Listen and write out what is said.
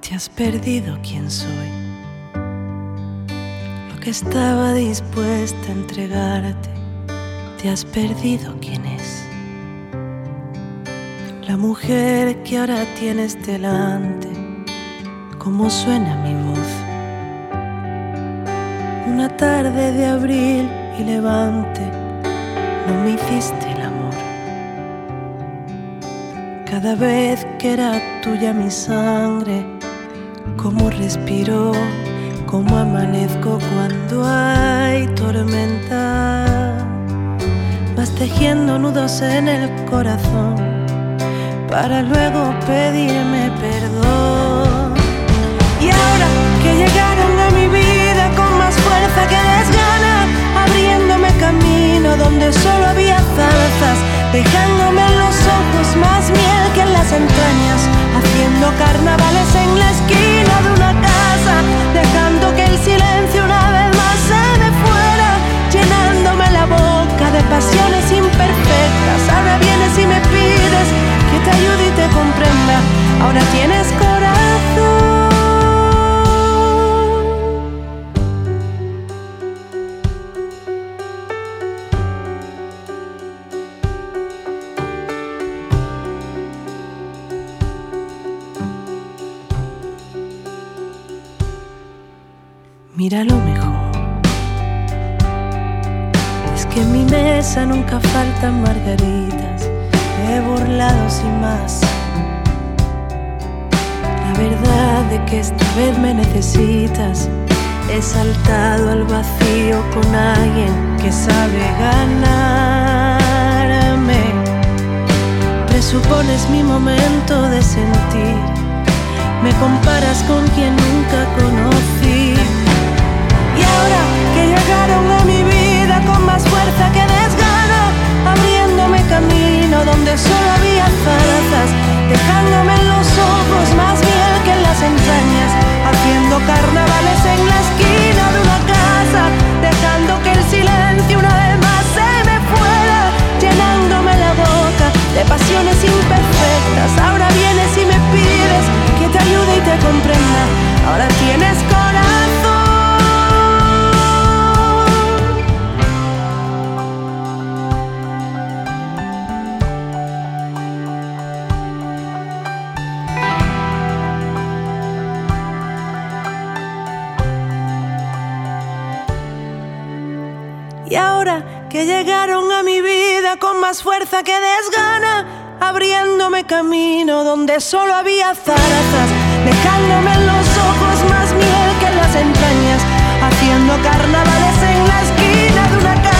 Te has perdido quién soy, lo que estaba dispuesta a entregarte. Te has perdido quién es la mujer que ahora tienes delante. Cómo suena mi voz, una tarde de abril y levante. No me hiciste el amor. Cada vez que era tuya mi sangre, cómo respiro, cómo amanezco cuando hay tormenta. Vas tejiendo nudos en el corazón para luego pedirme perdón. Y ahora que llegaron a mi vida con más fuerza que desgana, abriéndome camino donde solo había zarzas, dejándome en los ojos más miel que en las entrañas, haciendo carnavales en la esquina de una casa, dejando que el silencio una vez más se me fuera, llenándome la boca de pasiones imperfectas. Ahora vienes y me pides que te ayude y te comprenda. Ahora tienes corazón. Mira lo mejor, es que en mi mesa nunca faltan margaritas. He burlado sin más la verdad de que esta vez me necesitas. He saltado al vacío con alguien que sabe ganarme. Presupones mi momento de sentir, me comparas con quien nunca conocí. Y ahora que llegaron a mi vida con más fuerza que desgana, abriéndome camino donde solo había zarzas, dejándome en los ojos más miel que en las entrañas, haciendo carnavales en la esquina de una casa, dejando que el silencio una vez más se me fuera, llenándome la boca de pasiones imperfectas. Ahora vienes y me pides que te ayude y te comprenda. Ahora tienes corazón. Y ahora que llegaron a mi vida con más fuerza que desgana, abriéndome camino donde solo había zarzas, dejándome en los ojos más miel que en las entrañas, haciendo carnavales en la esquina de una casa.